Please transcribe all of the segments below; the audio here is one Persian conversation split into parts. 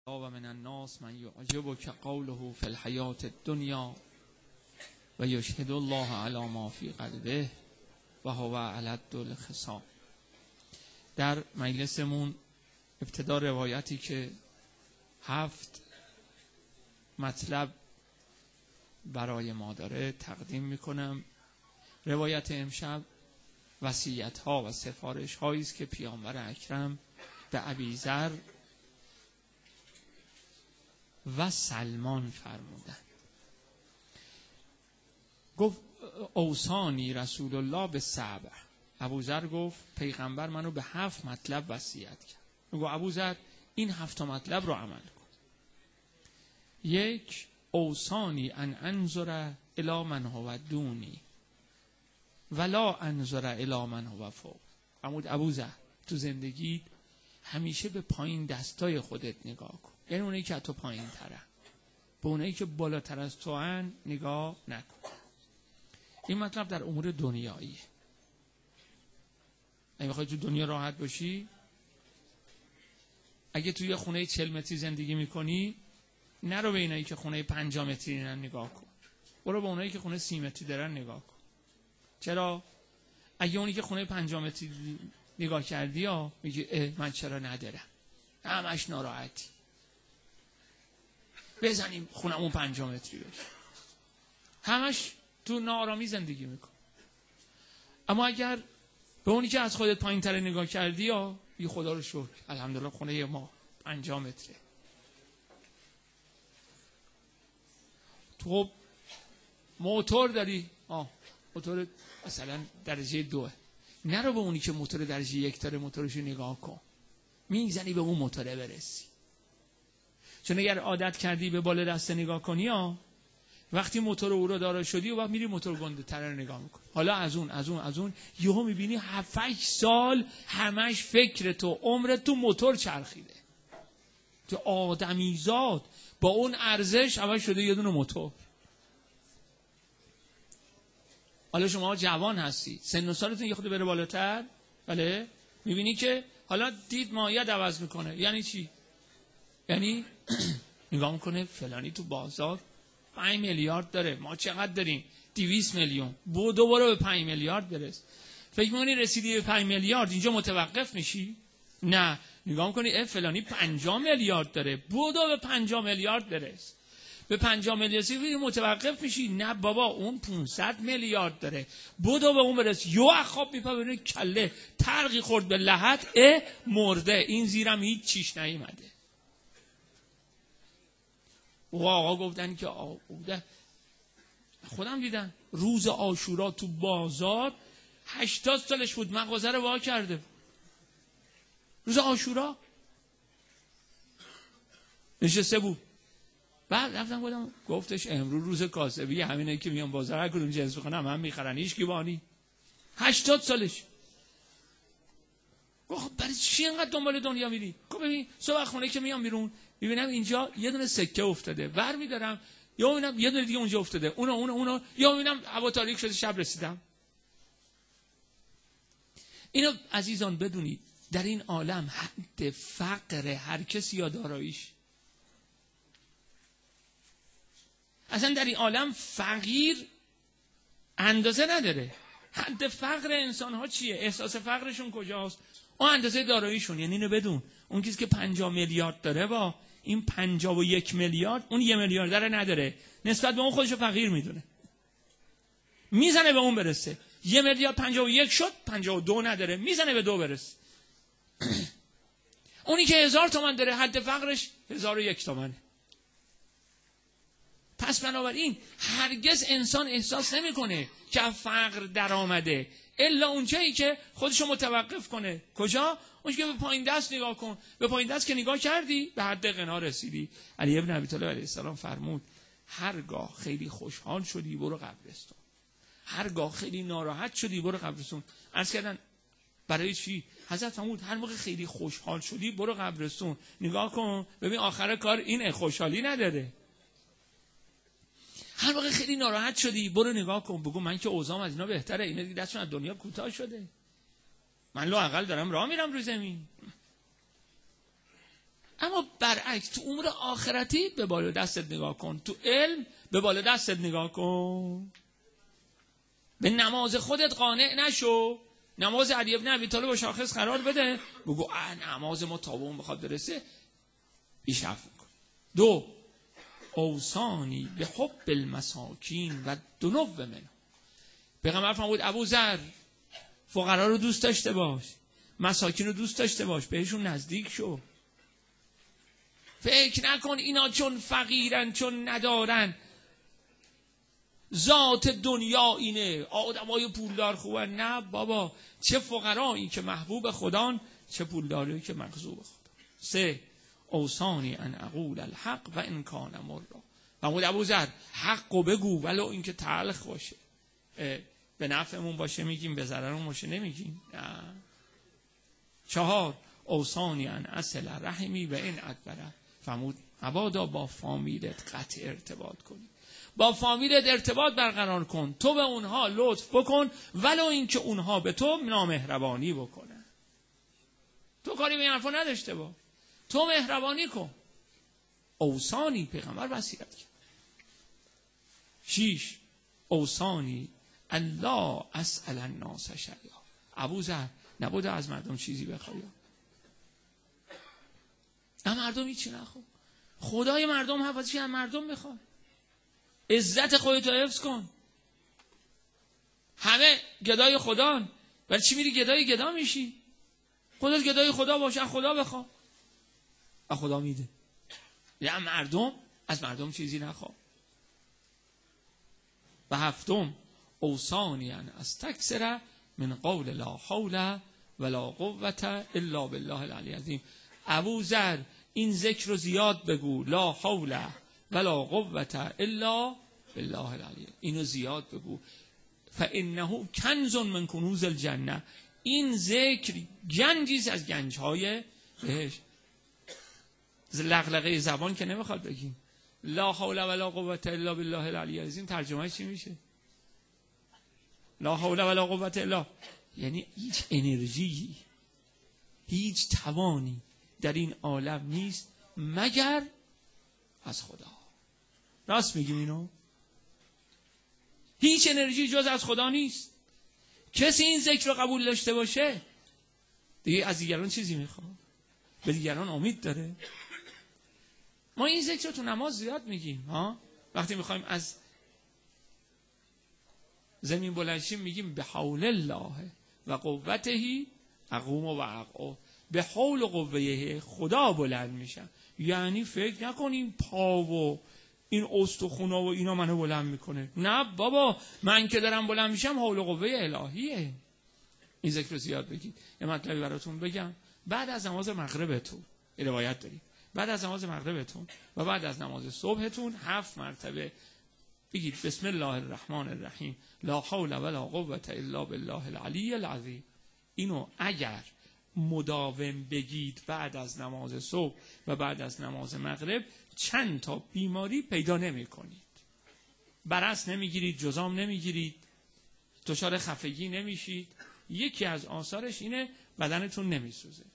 و من الناس من یعجبک قوله فی الحیاة الدنیا و یشهد الله علی ما فی قلبه و هو علد الخصام. در مجلسمون ابتدا روایتی که 7 مطلب برای ما داره تقدیم میکنم. روایت امشب وصیت ها و سفارش هایی است که پیامبر اکرم به ابیذر و سلمان فرمودند. گفت اوصانی رسول الله به 7. ابوذر گفت پیغمبر منو به 7 مطلب وصیت کرد. گفت ابوذر این 7 مطلب رو عمل کن. 1 اوصانی ان انظر الی من هو دونی ولا انظر الی من هو فوق. فرمود ابوذر تو زندگی همیشه به پایین دستای خودت نگاه کن، یعنی اونایی که تو پایین ترن، به اونایی که بالاتر از تو هن نگاه نکن. این مطلب در امور دنیاییه. اگه بخوای تو دنیا راحت باشی، اگه توی یه خونه 40 متری زندگی میکنی، نرو به اینایی که خونه 50 متری دارن نگاه کن، برو به اونایی که خونه 30 متری دارن نگاه کن. چرا؟ اگه اونی که خونه 50 متری نگاه کردی ها میگه من چرا ندارم، همش ناراحتی، بزنیم خونمون 50 متری بشه، همش تو ناآرامی زندگی میکن. اما اگر به اونی که از خودت پایین تر نگاه کردی ها بی خدا رو شکر الحمدلله خونه ما 50 متره، تو موتور داری، موتور مثلا درجه 2، نرو به اونی که موتور درجه 1 داره موتورشو نگاه کن، میزنی به اون موتوره برسی. چون اگر عادت کردی به بالا دست نگاه کنی ها، وقتی موتور او رو داره شدی و وقت میری موتور گنده تر رو نگاه میکنی. حالا از اون یهو میبینی 7-8 سال همش فکر تو عمر تو موتور چرخیده. تو آدمیزاد با اون ارزش اول شده یه دونه موتور. حالا شما جوان هستی، سن و سالتون یه خود بره بالاتر، بله میبینی که حالا دید مایه عوض میکنه. یعنی چی؟ یعنی نگاه میکنه فلانی تو بازار 5 میلیارد داره، ما چقدر داریم؟ 200 میلیون. برو به 5 میلیارد برس. فکر میکنی رسیدی به 5 میلیارد اینجا متوقف میشی؟ نه، نگاه میکنی فلانی 50 میلیارد داره، برو به 50 میلیارد برس. به 50 میلیارد متوقف میشی؟ نه بابا اون 500 میلیارد داره، برو به اون برس. یو اخواب میپره کله ترقی خورد به لحد، مرده، این زیرم هیچ چیش نیومده. و آقا گفتن که خودم دیدم روز عاشورا تو بازار 80 سالش بود مغازه رو وا کرده. روز عاشورا نشسته بود. بعد رفتم گفتش امروز روز کاسبی، همینه که میان بازار هر کدوم جنس بخونم هم میخرن، هیچ کی بانی. 80 سالش. گفت برای چی اینقدر دنبال دنیا میری؟ گفت ببین صبح خونه که میام بیرون میبینم اینجا یه دونه سکه افتاده، ور میدارم، یا میبینم یه دونه دیگه اونجا افتاده، اونو، یا میبینم هوا تاریک شده شب رسیدم. اینو عزیزان بدونید، در این عالم حد فقر هر کسی یا داراییش. اصلا در این عالم فقیر اندازه نداره. حد فقر انسان ها چیه؟ احساس فقرشون کجاست؟ اون اندازه داراییشون. یعنی اینو بدون، اون کسی که 50 میلیارد داره با این 51 میلیارد اون 1 میلیارد داره نداره، نسبت به اون خودشو فقیر میدونه، میزنه به اون برسه. 1 میلیارد 51 شد، 52 نداره، میزنه به 2 برسه. اونی که 1000 تومان داره حد فقرش 1001 تومانه. پس بنابراین هرگز انسان احساس نمیکنه که فقر در آمده الا اونجایی که خودشو متوقف کنه. کجا؟ اونجایی که به پایین دست نگاه کن. به پایین دست که نگاه کردی به حد غنا رسیدی. علی ابن ابی طالب علیه السلام فرمود هرگاه خیلی خوشحال شدی برو قبرستون، هرگاه خیلی ناراحت شدی برو قبرستون. عرض کردن برای چی؟ حضرت فرمود هر موقع خیلی خوشحال شدی برو قبرستون، نگاه کن ببین آخر کار این خوشحالی نداره. هر موقع خیلی ناراحت شدی برو نگاه کن، بگو من که اوضاعم از اینا بهتره، اینا دیگه دستشون از دنیا کوتاه شده، من لااقل دارم راه میرم روی زمین. اما برعکس تو امور آخرتی به بالا دستت نگاه کن، تو علم به بالا دستت نگاه کن. به نماز خودت قانع نشو. نماز علی بن ابی طالب و شاخص قرار بده، بگو نماز ما تا اون بخواد برسه بیشرف میکن. 2 اوصانی به حب المساکین و دنو منه. پیغمبر فرمود ابوذر فقرا رو دوست داشته باش، مساکین رو دوست داشته باش، بهشون نزدیک شو. فکر نکن اینا چون فقیرن، چون ندارن، ذات دنیا اینه، آدمای پولدار خوبن. نه بابا، چه فقرایی که محبوب خدان، چه پولداری که مغضوب خدا. 3 اوصانی ان اقول الحق و ان کان مرا. فرمود ابوذر حقو بگو ولو اینکه تلخ باشه. به نفعمون باشه میگیم، به ضررمون باشه نمیگیم. 4 اوصانی ان اصل رحمی و این ادبره. فرمود مبادا با فامیلت قطع ارتباط کنی، با فامیلت ارتباط برقرار کن، تو به اونها لطف بکن ولو اینکه اونها به تو نامهربانی بکنن. تو کاری به این حرفا نداشته باش، تو مهربانی کن. اوصانی، پیغمبر وصیت کرد. 6 اوصانی الله اسأل الناس شیئا. ابوذر نبوده از مردم چیزی بخوای، نه مردم هیچی نخواه، خدای مردم حفظی از مردم بخواه، عزت خودتو حفظ کن. همه گدای خدان، ولی چی میری گدای گدا میشی؟ خودت گدای خدا باش، از خدا بخواه و خدا میده. یا مردم، از مردم چیزی نخواه. و 7 اوصانی ان استکثر من قول لا حول ولا قوة الا بالله العلی العظیم. ابوذر این ذکر رو زیاد بگو، لا حول ولا قوة الا بالله العلی، اینو زیاد بگو. فانه کنز من کنوز الجنه. این ذکر گنجی از گنج‌های بهشت. لغلقه زبان که نمیخواد بگیم. لا حول ولا قوة الا بالله العلی العظیم ترجمه چی میشه؟ لا حول ولا قوة الا، یعنی هیچ انرژی، هیچ توانی در این عالم نیست مگر از خدا. راست میگیم اینو؟ هیچ انرژی جز از خدا نیست. کسی این ذکر رو قبول داشته باشه دیگه از دیگران چیزی میخواد؟ به دیگران امید داره؟ ما این ذکر رو تو نماز زیاد میگیم ها. وقتی میخوایم از زمین بلندشیم میگیم به حول الله و قوته اقوم و اقعد. به حول و قوه خدا بلند میشم. یعنی فکر نکنیم پا و این استخونا و اینا منو بلند میکنه. نه بابا، من که دارم بلند میشم حول و قوه الهیه. این ذکر رو زیاد بگید. یه مطلبی براتون بگم. بعد از نماز مغربتون، روایت داریم، بعد از نماز مغربتون و بعد از نماز صبحتون 7 مرتبه بگید بسم الله الرحمن الرحیم لا حول ولا قوة الا بالله العلی العظیم. اینو اگر مداوم بگید بعد از نماز صبح و بعد از نماز مغرب، چند تا بیماری پیدا نمی کنید. برص نمیگیرید، جذام نمیگیرید، دچار خفگی نمیشید. یکی از آثارش اینه بدنتون نمیسوزه.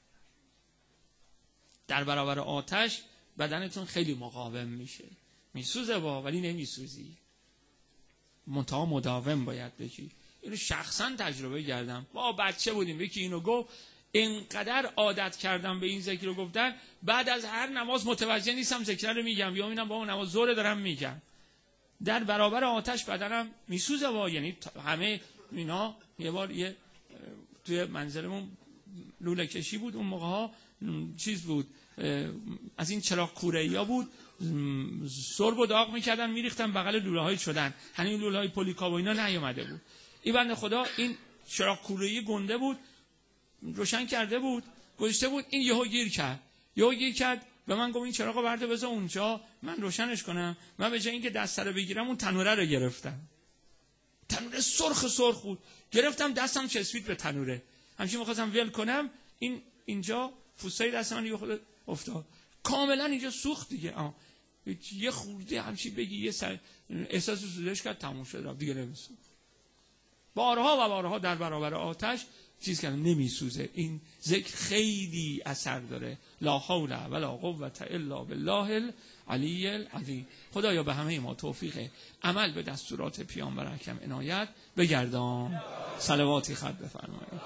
در برابر آتش بدنتون خیلی مقاوم میشه. میسوزه ولی نمیسوزی. منتها مداوم باید بگی. اینو شخصا تجربه کردم. با بچه بودیم یکی اینو گفت، اینقدر عادت کردم به این ذکر رو گفتن، بعد از هر نماز متوجه نیستم ذکر رو میگم یا میبینم با اون نماز ظهر دارم میگم. در برابر آتش بدنم میسوزه یعنی همه اینا. یه بار توی منزلمون لوله کشی بود، اون موقع ها چیز بود، از این چراغ کوره‌ای ها بود، سرب و داغ میکردن میریختن بغل لوله های شدن، همین لوله های پلیکاب و اینا نیومده بود. این بنده خدا این چراغ کوره‌ای گنده بود، روشن کرده بود، گذاشته بود، این یهو گیر کرد به من گفت این چراغو برده بذار اونجا من روشنش کنم. من به جای اینکه دست رو بگیرم اون تنوره رو گرفتم. تنوره سرخ بود، گرفتم دستم چسبید به تنوره، همچین می‌خواستم ول کنم، اینجا فوسای دست من یه خود افتاد، کاملا اینجا سوخت دیگه. یه خورده همچین بگی یه احساس سوزش کرد، تموم شد دیگه نمیسوخت. بارها و بارها در برابر آتش چیز کردن نمیسوزه. این ذکر خیلی اثر داره. لا حول ولا قوة الا بالله العلی العظیم. خدایا به همه ما توفیق عمل به دستورات پیامبر اکرم عنایت بگردان. صلواتی خط بفرمایید.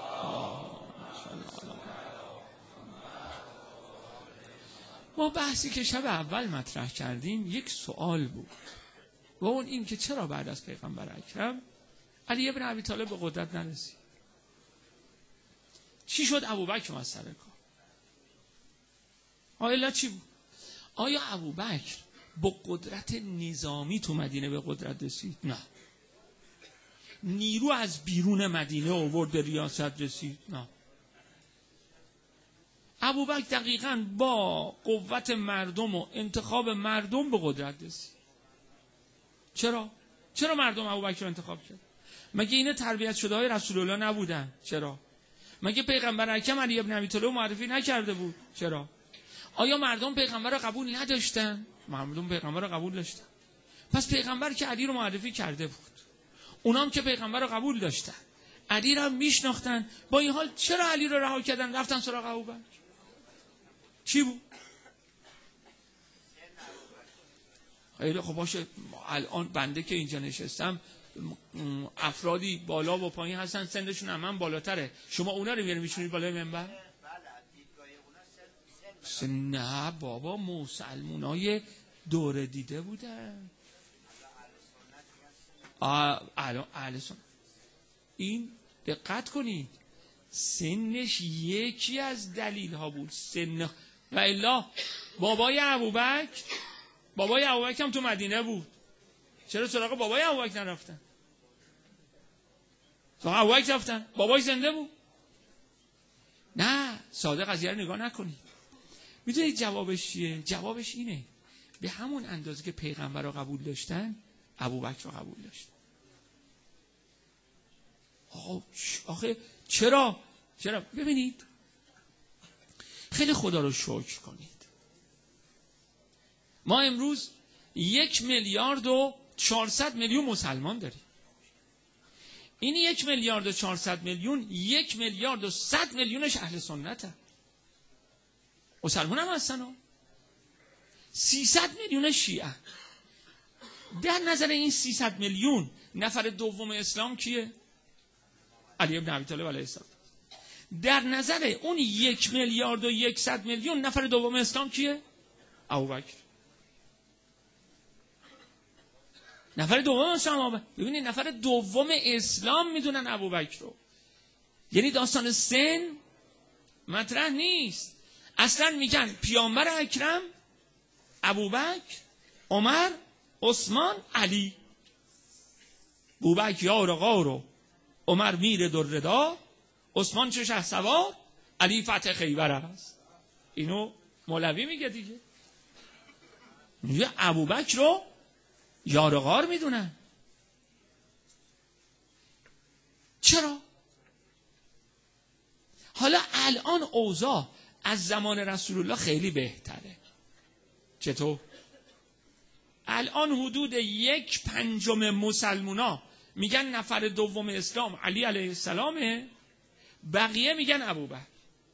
ما بحثی که شب اول مطرح کردیم یک سوال بود و اون این که چرا بعد از پیغمبر اکرم علی ابن ابی طالب به قدرت نرسید؟ چی شد ابوبکر از سر کار؟ علت چی بود؟ آیا ابوبکر با قدرت نظامی تو مدینه به قدرت رسید؟ نه. نیرو از بیرون مدینه آورد به ریاست رسید؟ نه. ابوبکر دقیقاً با قوت مردم و انتخاب مردم به قدرت رسید. چرا مردم ابوبکر رو انتخاب کرد؟ مگه این تربیت شده های رسول الله نبودن؟ چرا؟ مگه پیغمبر اکرم علی ابن ابی طالب معرفی نکرده بود؟ چرا؟ آیا مردم پیغمبر رو قبول نداشتن؟ مردم پیغمبر رو قبول داشتن. پس پیغمبر که علی رو معرفی کرده بود، اونام که پیغمبر رو قبول داشتن، علی رو هم میشناختن، با این حال چرا علی رو رها کردن رفتن سراغ ابوبکر؟ چی بود؟ خیلی خب باشه، الان بنده که اینجا نشستم افرادی بالا و پایین هستن، سنشون هم بالاتره، شما اونا رو میشونید بالای منبر؟ نه بابا، مسلمونای دوره دیده بودن. اهل سنت این دقت کنید سنش یکی از دلیل ها بود. سن و الا بابای ابوبکر هم تو مدینه بود. چرا سراغ بابای ابوبکر نرفتن؟ سراغ ابوبکر رفتن. بابای زنده بود. نه، ساده قضیه رو نگاه نکنید. میدونید جوابش چیه؟ جوابش اینه: به همون اندازه که پیغمبر رو قبول داشتن، ابوبکر رو قبول داشتن. آخه چرا؟ ببینید، خیلی خدا رو شکر کنید. ما امروز 1,400,000,000 مسلمان داریم. این 1,400,000,000 1,100,000,000 اهل سنت مسلمان هم هستن ها. 300,000,000 شیعه. در نظر این 300,000,000 نفر دوم اسلام کیه؟ علی ابن ابی طالب علیه السلام. در نظر اون 1,100,000,000 نفر دوم اسلام کیه؟ ابوبکر. نفر دوم اسلام. ببینید نفر دوم اسلام میدونن ابوبکر رو. یعنی داستان سن مطرح نیست. اصلا میگن پیامبر اکرم، ابوبکر، عمر، عثمان، علی. ابوبکر یار غار، عمر میر درردا، عثمان چه شهسوار، علی فتح خیبر است. اینو مولوی میگه دیگه. میگه ابوبکر رو یار غار میدونن. چرا؟ حالا الان اوضاع از زمان رسول الله خیلی بهتره. چطور؟ الان حدود 1/5 مسلمونا میگن نفر دوم اسلام علی علیه السلامه، بقیه میگن ابوبکر.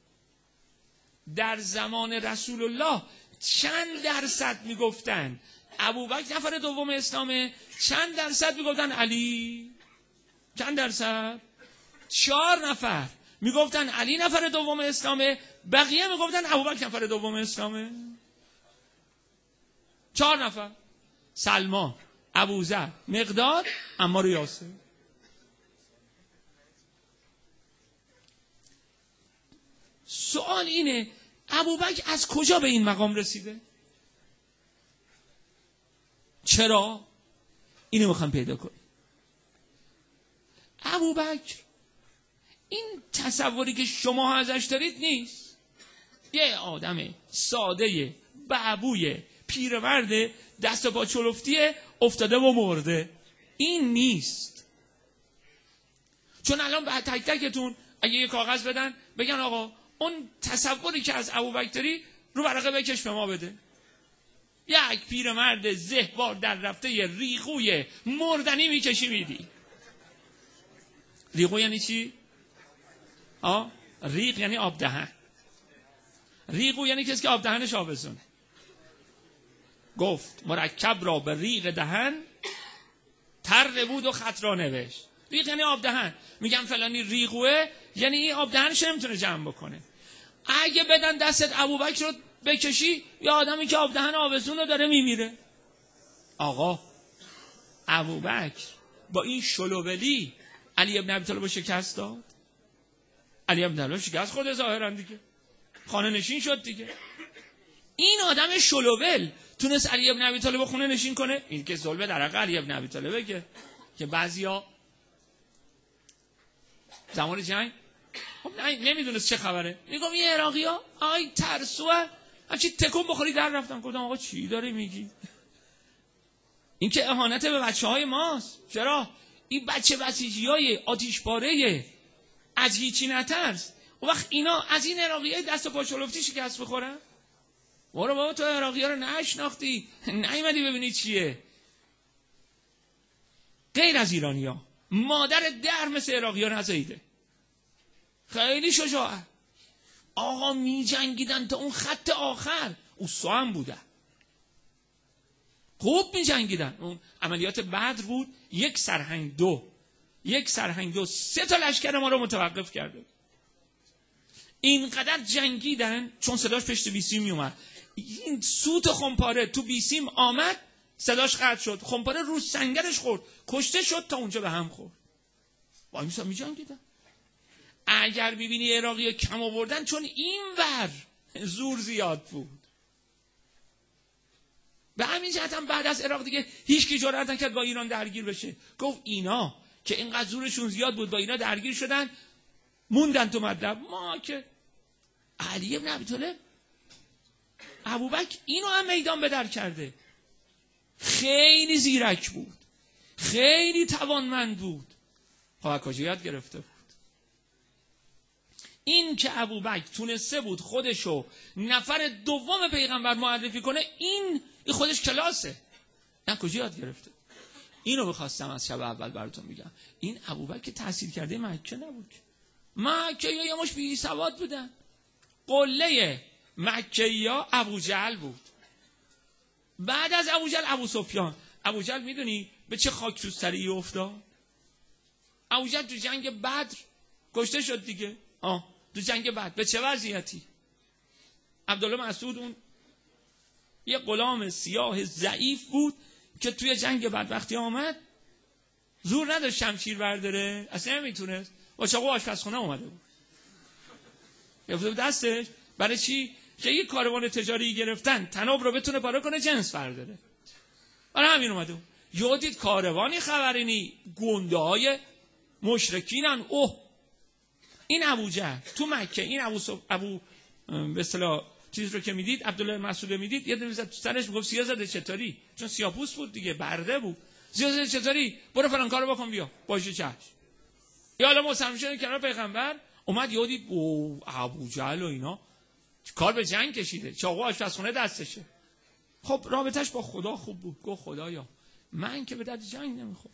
در زمان رسول الله چند درصد میگفتن ابوبکر نفر دوم اسلامه، چند درصد میگفتن علی؟ چند درصد؟ 4 نفر میگفتن علی نفر دوم اسلامه، بقیه میگفتن ابوبکر نفر دوم اسلامه. 4 نفر: سلمان، ابوذر، مقداد، عمار و یاسر. سوال اینه ابوبکر از کجا به این مقام رسیده؟ چرا؟ اینو میخوام پیدا کنیم. ابوبکر این تصوری که شما ازش دارید نیست. یه آدم ساده بعبوی پیرمرد دست پا چلفتی افتاده و مرده. این نیست. چون الان به تک تکتون اگه یه کاغذ بدن بگن آقا اون تصوری که از ابوبکر داری رو ورقه بکش به ما بده. یک پیرمرد زهوار در رفته ریغوی مردنی میکشی میدی. ریغو یعنی چی؟ ریق یعنی آب دهن. ریقو یعنی کسی که آب دهنش آویزونه. گفت مرکب را به ریق دهن، تر بود و خط را نوشت. ریق یعنی آب دهن. میگم فلانی ریقوه، یعنی این آب دهنش نمیتونه جمع بکنه. اگه بدن دستت ابوبکر رو بکشی، یا آدمی که آب دهن آویزون رو داره میمیره. آقا ابوبکر با این شلوولی علی ابن ابی طالب رو شکست داد. علی ابن ابی طالب شکست خود ظاهرا دیگه، خانه نشین شد دیگه. این آدم شلوول تونست علی ابن ابی طالب خونه نشین کنه؟ این که ظلم در حق علی ابن ابی طالبه که بعضیا زمان جنگ خب نمیدونست چه خبره، میگم این عراقی‌ها آی ترسوه، همچی تکون بخوری در رفتن. گفتم آقا چی داری میگی؟ این که اهانت به بچه‌های ماست. چرا؟ این بچه بسیجیای آتیشپاره از هیچی نترس. اون وقت اینا از این عراقی‌های دست و پا شلفتی شکست بخورن؟ برو بابا، تو عراقی‌ها رو نشناختی، نیومدی ببینی چیه. غیر از ایرانی‌ها مادر در مثل عراقی‌ها نزاییده. خیلی شجاعه. آقا می جنگیدن تا اون خط آخر. اوسا هم بودن، خوب می جنگیدن. اون عملیات بدر بود، یک سرهنگ دو 3 تا لشکر ما رو متوقف کرده. اینقدر جنگیدن چون صداش پشت بیسیم می اومد. این سوت خمپاره تو بیسیم آمد، صداش قطع شد، خمپاره رو سنگرش خورد، کشته شد، تا اونجا به هم خورد. با این می جنگیدن. اگر ببینی عراقی کم آوردن چون این ور زور زیاد بود. به همین جهت هم بعد از عراق دیگه هیچ کی جرئت نکرد با ایران درگیر بشه. گفت اینا که اینقدر زورشون زیاد بود با اینا درگیر شدن، موندن تو مطلب. ما که علی ابن ابی طالب، ابوبکر اینو هم میدان به در کرده. خیلی زیرک بود، خیلی توانمند بود. خب کجا یاد گرفته بود؟ این که ابوبکر تونسته بود خودشو نفر دوم پیغمبر معرفی کنه، این خودش کلاسه. نه کجا یاد گرفته؟ اینو می‌خواستم از شب اول براتون بگم. این ابوبکر تحصیل کرده مکه نبود. مکه یه مش بی سواد بودن. قله مکه‌یا ابوجهل بود. بعد از ابوجهل ابو سفیان. ابوجهل میدونی به چه خاک تو سری افتاد؟ ابوجهل تو جنگ بدر کشته شد دیگه. تو جنگ بعد به چه وضعیتی؟ عبدالله مسعود اون یه غلام سیاه ضعیف بود که توی جنگ بعد وقتی آمد زور نداشت شمشیر برداره، اصلا نمیتونست، با چاقو آشپزخونه اومده بود یه دستش. برای چی؟ که یه کاروان تجاری گرفتن تناب رو بتونه پاره کنه جنس برداره. برای همین اومده بود. یادید کاروانی خبرینی گنده های مشرکینن. این ابوجهل تو مکه، این ابو به اصطلاح چیز رو که میدید، عبدالله مسعود میدید، یه دونه زد تو سرش، میگفت سیاه‌زاده چطوری؟ چون سیاه‌پوست بود دیگه، برده بود. سیاه‌زاده چطوری؟ برو فلان کارو بکن بیا. باشه چش. یا حالا مسلمان شدن کنار پیغمبر، اومد یادید ابوجهل و اینا کار به جنگ کشیده، چاقو آشپزخونه دستشه. خب رابطش با خدا خوب بود. گفت خدایا من که به درد جنگ نمیخورم،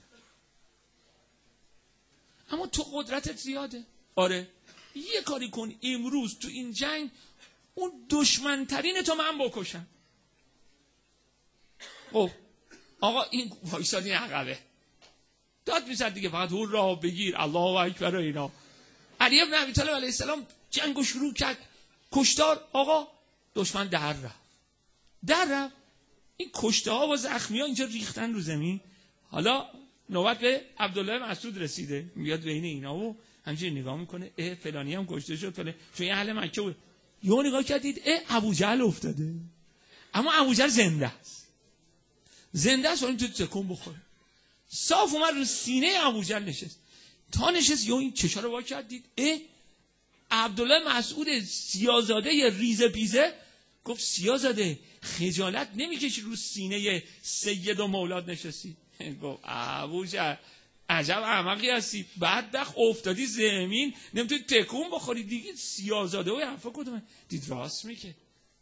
اما تو قدرتت زیاده. آره یه کاری کن امروز تو این جنگ اون دشمنترین تو من بکشم. آقا این وایسادی عقبه داد میزد دیگه، فقط هور را بگیر الله اکبر و اینا. علی ابن ابی طالب علیه السلام جنگو شروع کرد، کشتار. آقا دشمن در رفت. این کشته ها و زخمی ها اینجا ریختن رو زمین. حالا نوبت به عبدالله مسعود رسیده، میاد بین اینا و همچنین نگاه میکنه، فلانی هم کشته شد فلانی، چون یه اهل مکه بود. یه نگاه کردید ابوجهل افتاده، اما ابوجهل زنده است. اون تو تکون بخوره. صاف اومد رو سینه ابوجهل نشست. تا نشست یا این چشا رو وا کردید، عبدالله مسعود سیاه‌زاده ریزه پیزه گفت سیاه‌زاده خجالت نمیکشی رو سینه سید و مولاد نشستی؟ گفت ابوجهل عجب احمقی هستی، بدبخت افتادی زمین نمیتونی تکون بخوری دیگه، سیاه‌زاده و حرفا کدومه؟ دید راست میگه.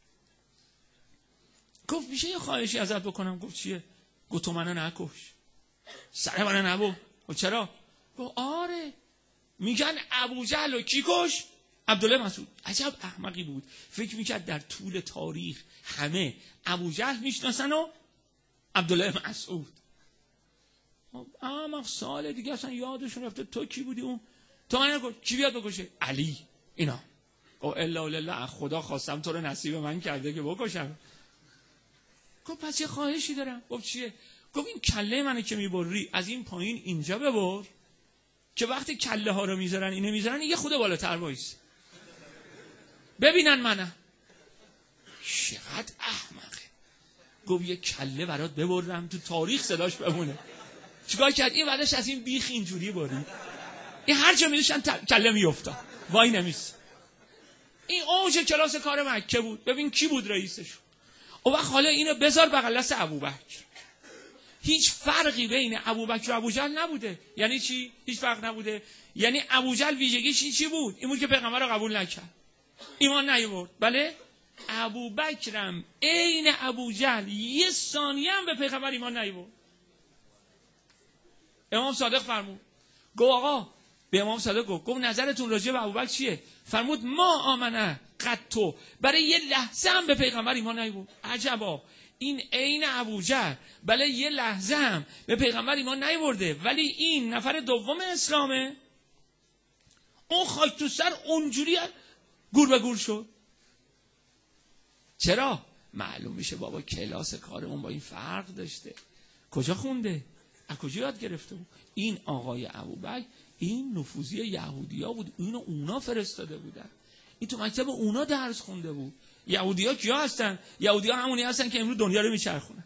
گفت میشه یه خواهشی ازت بکنم؟ گفت چیه؟ گفت تو منو نکش، سر منو نبو. گفت چرا؟ گفت آره میگن ابوجهل و کی کش؟ عبدالله مسعود. عجب احمقی بود، فکر میکرد در طول تاریخ همه ابوجهل میشناسن و عبدالله مسعود. اما سال دیگه اصلا یادشون رفته تو کی بودی اون؟ تو من نکن، کی بیاد بکشه؟ علی. اینا او الا لله، خدا خواستم تو رو نصیب من کرده که بکشم. گفت پس یه خواهشی دارم. گفت چیه؟ گفت این کله منو که میبری از این پایین اینجا ببر که وقتی کله ها رو میذارن اینه میذارن یه خود بالاتر وایس ببینن منم. چقدر احمقه. گفت یه کله برات ببرم تو تاریخ صداش بمونه. چیکار کرد؟ این بعدش از این بیخ اینجوری برید، این هر جا میذاشتن کله میافتاد، وای نمیست. این اوج کلاس کار مکه بود. ببین کی بود رئیسش. او وقت حالا اینو بذار بغل دست ابوبکر. هیچ فرقی بین ابوبکر و ابوجهل نبوده. یعنی چی؟ هیچ فرق نبوده. یعنی ابوجهل ویژگیش چی بود؟ این بود که پیغمبر رو قبول نکرد، ایمان نیاورد. بله، ابوبکرم عین ابوجهل یه ثانیه هم به پیغمبر ایمان نیاورد. امام صادق فرمود، گفت آقا به امام صادق گفت نظرتون راجع به ابوبکر چیه؟ فرمود ما آمنه قطو، برای یه لحظه هم به پیغمبر ایمان نیاورد. عجبا، این عین ابوجهل بله یه لحظه هم به پیغمبر ایمان نیاورده، ولی این نفر دوم اسلامه. اون خاک تو سر اونجوری گور به گور شد. چرا؟ معلوم میشه بابا کلاس کارمون با این فرق داشته. کجا خونده؟ از کجا یاد گرفته بود؟ این آقای ابوبکر این نفوذی یهودیا بود، اینو اونا فرستاده بودن، این تو مکتب اونا درس خونده بود. یهودیا کیا هستن؟ یهودیا همونی هستن که امروز دنیا رو میچرخونن.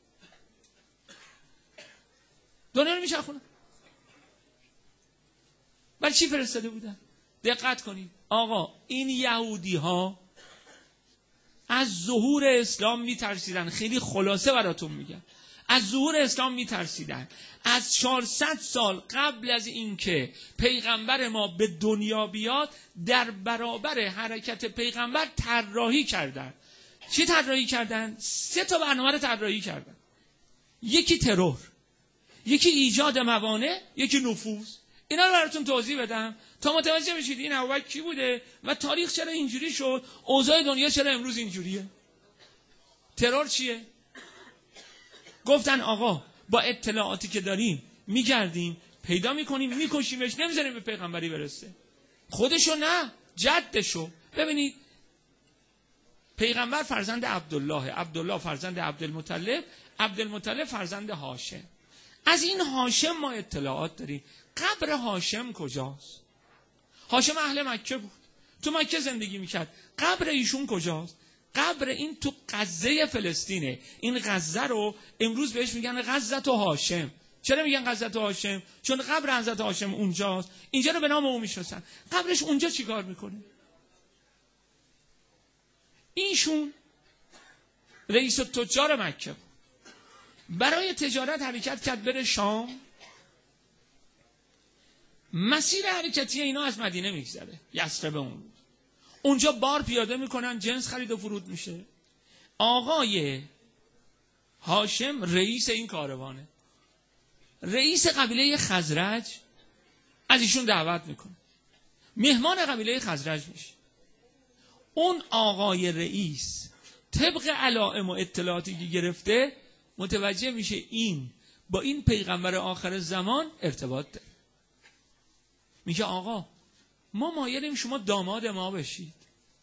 دنیا رو میچرخونن. برای چی فرستاده بودن؟ دقت کنید آقا، این یهودی ها از ظهور اسلام میترسیدن. خیلی خلاصه براتون میگم، از ظهور اسلام میترسیدن. از 400 سال قبل از اینکه پیغمبر ما به دنیا بیاد در برابر حرکت پیغمبر طراحی کردن. چی طراحی کردن؟ 3 تا برنامه رو طراحی کردن. یکی ترور، یکی ایجاد موانع، یکی نفوذ. اینا رو براتون توضیح بدم تا متوجه بشید این ابوبکر کی بوده و تاریخ چرا اینجوری شد، اوضاع دنیا چرا امروز اینجوریه. ترور چیه؟ گفتن آقا با اطلاعاتی که داریم میگردیم پیدا میکنیم میکشیمش، نمیذاریم به پیغمبری برسه. خودشو نه، جدشو. ببینید پیغمبر فرزند عبدالله، عبدالله فرزند عبدالمطلب، عبدالمطلب فرزند هاشم. از این هاشم ما اطلاعات داریم. قبر هاشم کجاست؟ هاشم اهل مکه بود، تو مکه زندگی میکرد. قبر ایشون کجاست؟ قبر این تو غزه فلسطینه. این غزه رو امروز بهش میگن غزه و هاشم. چرا میگن غزه و هاشم؟ چون قبر حضرت هاشم اونجاست. اینجا رو به نام اون میشناسن. قبرش اونجا چیکار میکنه؟ ایشون رئیس تجار مکه بود. برای تجارت حرکت کرد بره شام. مسیر حرکتی اینا از مدینه میگذره، یثرب اون. اونجا بار پیاده میکنن، جنس خرید و فرود میشه. آقای هاشم رئیس این کاروانه، رئیس قبیله خزرج از ایشون دعوت میکنه، مهمان قبیله خزرج میشه. اون آقای رئیس طبق علائم و اطلاعاتی که گرفته متوجه میشه این با این پیغمبر آخر زمان ارتباط داره. میگه آقا ما مایلیم شما داماد ما بشید،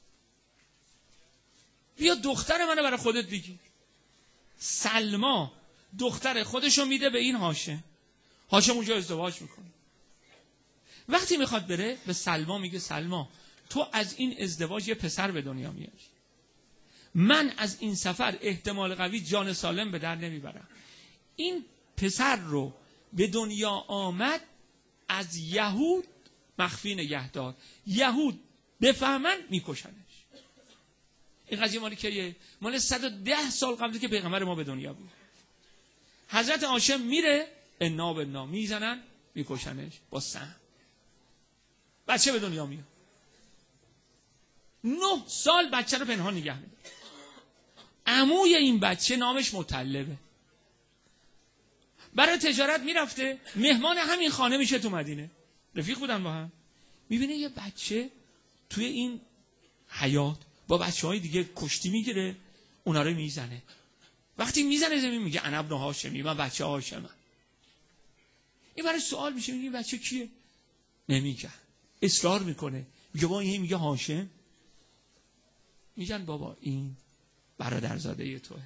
بیا دختر منو برای خودت بگیر. سلما دختر خودشو میده به این هاشم. هاشم اونجا ازدواج میکنه. وقتی میخواد بره به سلما میگه سلما تو از این ازدواج یه پسر به دنیا میاری، من از این سفر احتمال قوی جان سالم به در نمیبرم. این پسر رو به دنیا آمد از یهود مخفی نگهدار، یهود بفهمن میکشنش. این قضیه مالی که مال 110 سال قبل که پیغمبر ما به دنیا بود. حضرت هاشم میره انا بالنا میزنن میکشنش با سهم. بچه به دنیا میاد، 9 سال بچه رو پنهان نگه می‌داره. عموی این بچه نامش مطلبه، برای تجارت میرفته، مهمان همین خانه میشه تو مدینه، رفیق بودن با هم. میبینه یه بچه توی این حیات با بچه‌های دیگه کشتی میگیره، اونا رو میزنه. وقتی میزنه زمین میگه انا ابن هاشمی، من بچه هاشمم. این برای سوال میشه این بچه کیه؟ نمیگه، اصرار میکنه، میگه با این میگه هاشم. میگن بابا این برادرزاده توه.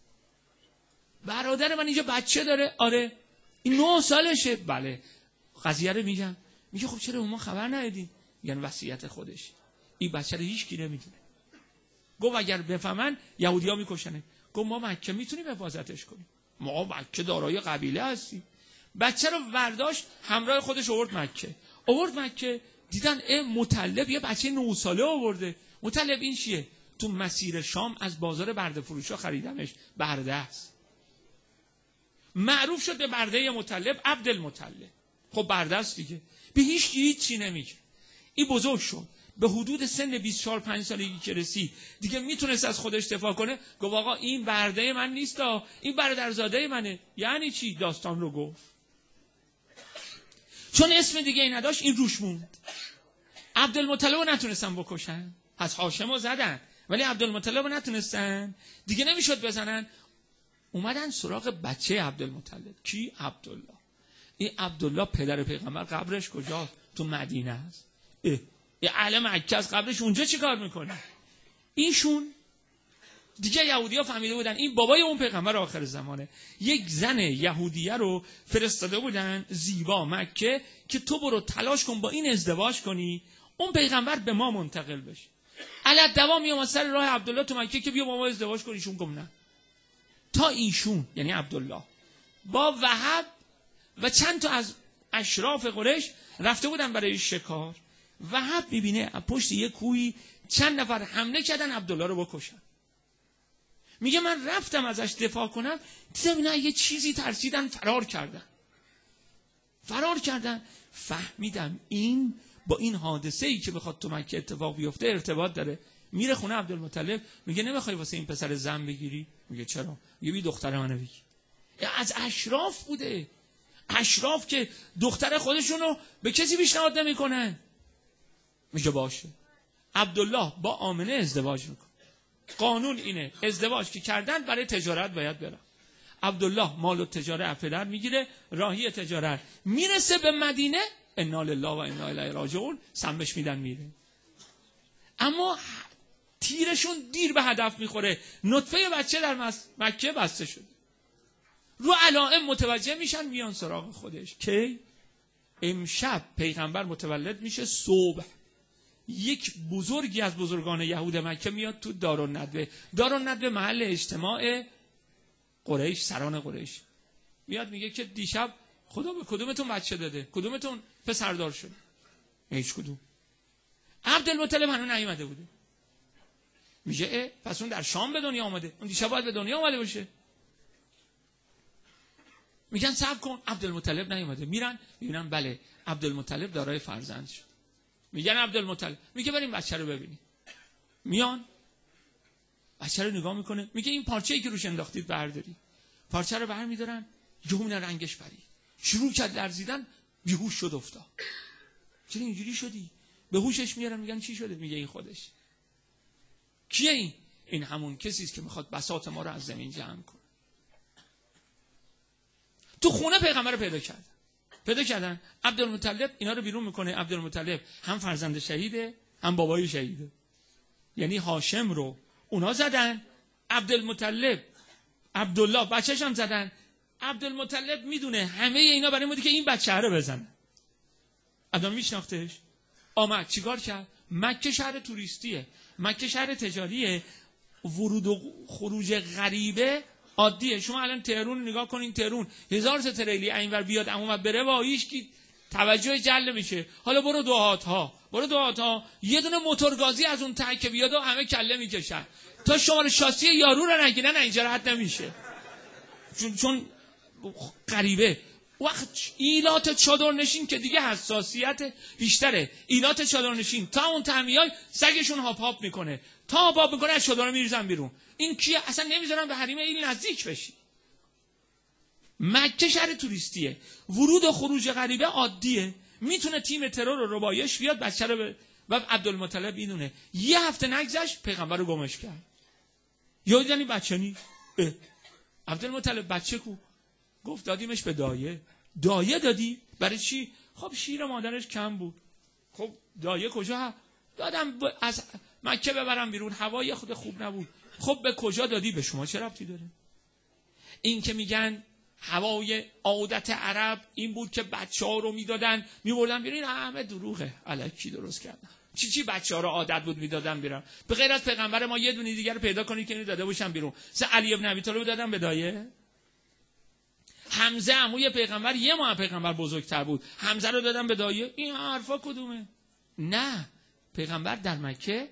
برادر من اینجا بچه داره؟ آره. این 9 سالشه. بله. قضیه رو میگم. میگه خب چرا ما خبر ندادین؟ میگن وصیت خودش. این بچه رو هیچ کی نمیدونه. گفت اگر بفهمن یهودی‌ها میکشنه. گفت ما مکه میتونیم حفاظتش کنیم. ما مکه دارای قبیله هستیم. بچه رو برداشت همراه خودش آورد مکه. دیدن مطلب یه بچه 9 ساله آورده. مطلب این چیه؟ تو مسیر شام از بازار برده فروشا خریدمش، برده است. معروف شد به برده مطلب، عبدالمطلب. خب برده است دیگه. به هیچ چی نمیگه. این بزرگ شد. به حدود سن 24-5 سالگی که رسید دیگه میتونست از خودش دفاع کنه. گفت آقا این برده من نیست، این برادرزاده منه. یعنی چی؟ داستان رو گفت. چون اسم دیگه ای نداشت این روش موند. عبدالمطلب رو نتونستن بکشن، پس هاشم رو زدن، ولی عبدالمطلب رو نتونستن، دیگه نمیشد بزنن. اومدن سراغ بچه عبدالمطلب. کی؟ عبدالله. این عبدالله پدر پیغمبر قبرش کجاست؟ تو مدینه است. یه اهل مکه از قبرش اونجا چی کار میکنه؟ اینشون دیگه یهودی‌ها فهمیده بودن این بابای اون پیغمبر آخر زمانه. یک زن یهودیه رو فرستاده بودن زیبا مکه که تو برو تلاش کن با این ازدواج کنی، اون پیغمبر به ما منتقل بشه. علت دوام میام سر راه عبدالله تو مکه که بیا با ما ازدواج کن. ایشون گفت نه. تا ایشون یعنی عبدالله با وهب و چند تا از اشراف قریش رفته بودن برای شکار. وهب میبینه پشت یک کوهی چند نفر حمله کردن عبدالله رو بکشن. میگه من رفتم ازش دفاع کنم، دیدم اینا یه چیزی ترسیدن فرار کردن. فهمیدم این با این حادثه ای که بخواد تو مکه اتفاق بیفته ارتباط داره. میره خونه عبدالمطلب، میگه نمیخوای واسه این پسر زن بگیری؟ میگه چرا؟ میگه بی دختر منو بگی. از اشراف بوده. اشراف که دختر خودشونو به کسی پیشنهاد نمیکنن. میگه باشه. عبدالله با آمنه ازدواج میکنه. قانون اینه ازدواج که کردن برای تجارت باید برن. عبدالله مال و تجارت پدر میگیره، راهی تجارت میرسه به مدینه، انا لله و انا الیه راجعون، سمش میدن میره. اما تیرشون دیر به هدف میخوره. نطفه بچه در مکه بسته شده. رو علائم متوجه میشن، میان سراغ خودش. کی؟ امشب پیغمبر متولد میشه. صبح یک بزرگی از بزرگان یهود مکه میاد تو دارالندوه. دارالندوه محل اجتماع قریش، سران قریش. میاد میگه که دیشب خدا به کدومتون بچه داده؟ کدومتون پسردار شده؟ هیچ کدوم. عبدالمطلب هنوز نیومده بوده. میگه پس اون در شام به دنیا آمده، اون دیشب باید به دنیا آمده باشه. میگن صبر کن، عبدالمطلب نیومده. میرن میبینن بله عبدالمطلب دارای فرزند شد. میگن عبدالمطلب، میگه بریم بچه رو ببینیم. میان بچه رو نگاه میکنه، میگه این پارچه‌ای که روش انداختید برداری. پارچه رو برمیدارن، جمون رنگش پرید، شروع کرد لرزیدن، بیهوش شد افتاد. چرا اینجوری شدی؟ به هوشش میارن، میگن چی شده؟ میگه این خودش. کیه این؟ این همون کسی است که میخواد بساط ما رو از زمین جمع کنه. تو خونه پیغمبر رو پیدا کردن. عبدالمطلب اینا رو بیرون میکنه. عبدالمطلب هم فرزند شهیده، هم بابای شهیده. یعنی هاشم رو اونا زدن، عبدالمطلب عبدالله بچه‌ش هم زدن. عبدالمطلب میدونه همه اینا برای مودی که این بچه رو بزنه. عبدالله میشناختش. آمد چیکار کرد؟ مکه شهر توریستیه، مکه شهر تجاریه، ورود و خروج غریبه عادیه. شما الان تهران نگاه کنین، تهران 1000 تا تریلی اینور بیاد اونور بره و هیچ کی توجه جلب میشه. حالا برو دهات‌ها یه دونه موتورگازی از اون ته که بیاد و همه کله میکشن تا شماره شاسی یارو رو نگیرن، اینجا راحت نمیشه. چون غریبه. وقت ایلات چادرنشین که دیگه حساسیت بیشتره. ایلات چادرنشین تا اون تهمیای سگشون هاپ میکنه، تا هاپ میکنه از چادر میریزن بیرون. این کیه؟ اصلا نمیذارن به حریم ایل نزدیک بشی. مکه شهر توریستیه، ورود و خروج غریبه عادیه. میتونه تیم ترور رو ربایش بیاد بچه رو و عبدالمطلب میدونه. یه هفته نگذشت پیغمبر رو گمش کرد. یعنی بچه نی عبدالمطلب بچه کو؟ گفت دادیمش به دایه. دایه دادی؟ برای چی؟ خب شیر مادرش کم بود. خب دایه کجا؟ دادم از مکه ببرم بیرون، هوای خود خوب نبود. خب به کجا دادی؟ به شما چه ربطی داره؟ این که میگن هوای عادت عرب این بود که بچه‌ها رو میدادن میبردن بیرون، همه دروغه، الکی درست کردن. چی بچه‌ها رو عادت بود میدادن بیرون؟ به غیر از پیغمبر ما یه دونه دیگه رو پیدا کنید که اینو داده باشن بیرون. مثلا علی ابن ابی طالب دادن به دایه. حمزه عموی پیغمبر یه ماه پیغمبر بزرگتر بود، حمزه رو دادن به دایه. این حرفا کدومه؟ نه، پیغمبر در مکه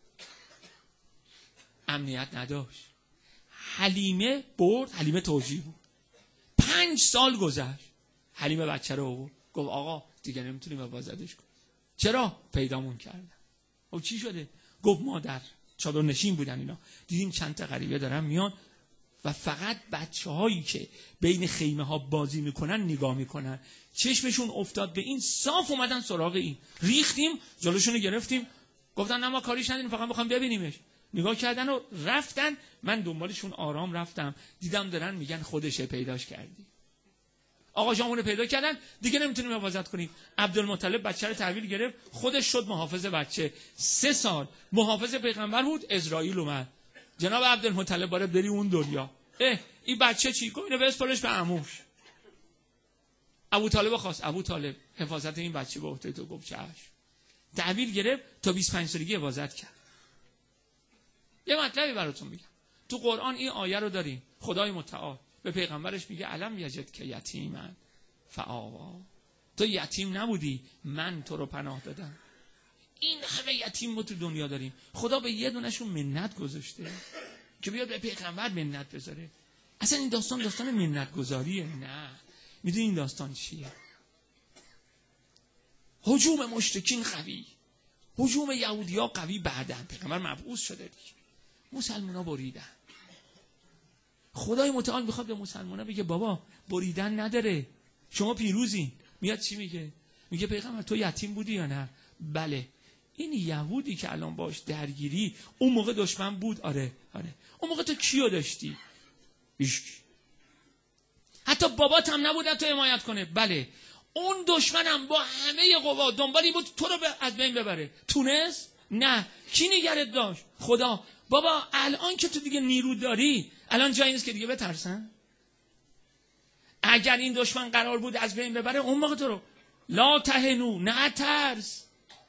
امنیت نداشت. حلیمه برد، حلیمه توجیه بود. 5 سال گذشت، حلیمه بچه رو آورد، گفت آقا دیگه نمیتونیم حفاظتش کنیم. چرا؟ پیدامون کردن. خب چی شده؟ گفت ما در چادر نشین بودن اینا، دیدیم چند تا غریبه دارن میان و فقط بچه‌هایی که بین خیمه ها بازی میکنن نگاه میکنن. چشمشون افتاد به این، صاف اومدن سراغ این، ریختیم جلوشون رو گرفتیم، گفتن نه ما کاریش نداریم، فقط میخوام ببینیمش. نگاه کردن و رفتن. من دنبالشون آرام رفتم، دیدم دارن میگن خودشه، پیداش کردی. آقا جامون رو پیدا کردن، دیگه نمیتونیم حفاظت کنیم. عبدالمطلب بچه رو تحویل گرفت، خودش شد محافظ بچه. 3 سال محافظ پیغمبر بود. اسرائیل اومد، جناب عبدالمطلب باید بری اون دنیا. این بچه چی؟ گفت اینو بسپارش به عموش. ابو طالب خواست، ابو طالب حفاظت این بچه به عهده تو. گفت چشم. تحویل گرفت تا 25 سالگی حفاظت کرد. یه مطلبی براتون میگم، تو قرآن این آیه رو داریم. خدای متعال به پیغمبرش میگه علم یجد که یتیمن فآوا. تو یتیم نبودی، من تو رو پناه دادم. این همه یتیم ما تو دنیا داریم، خدا به یه دونشون منت گذاشته که بیاد به پیغمبر منت بذاره. اصلا این داستان منت گذاریه؟ نه. میدونی این داستان چیه؟ هجوم مشرکین قوی، هجوم یهودی‌ها قوی. بعدن پیغمبر مبعوث شده دیگه، مسلمان‌ها بریدن. خدای متعال میخواد به مسلمان‌ها بگه بابا بریدن نداره، شما پیروزین. میاد چی میگه؟ میگه پیغمبر تو یتیم بودی یا نه؟ بله. این یهودی که الان باش درگیری اون موقع دشمن بود. آره. اون موقع تو کیو داشتی؟ هیچکی. حتی بابات هم نبود تو حمایت کنه. بله. اون دشمنم با همه قوا دنبالی بود تو رو از بین ببره. تونست؟ نه. کی نگرت داشت؟ خدا. بابا الان که تو دیگه نیرو داری، الان جایی نیست که دیگه بترسن. اگر این دشمن قرار بود از بین ببره اون موقع تو رو لا تهنو، نه ترس.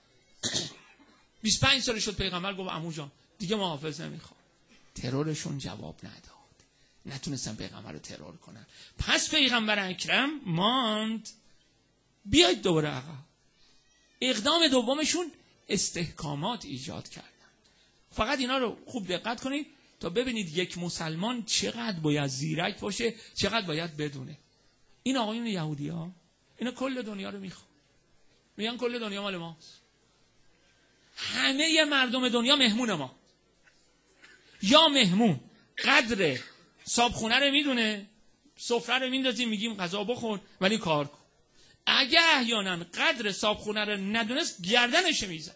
25 سال شد پیغمبر گفت عمو جان دیگه محافظ نمیخوام. ترورشون جواب نداد، نتونستن پیغمبر رو ترور کنن. پس پیغمبر اکرم ماند. بیاید دوباره عقب. اقدام دومشون استحکامات ایجاد کردن. فقط اینا رو خوب دقت کنید تا ببینید یک مسلمان چقدر باید زیرک باشه، چقدر باید بدونه. این آقایون یهودی ها اینا کل دنیا رو میخوان، میگن کل دنیا مال ماست. همه مردم دنیا مهمون ما. یا مهمون قدر صابخونه رو میدونه، سفره رو میندازیم میگیم غذا بخور ولی کار کن. اگه احیانا قدر صابخونه رو ندونست گردنش میزن.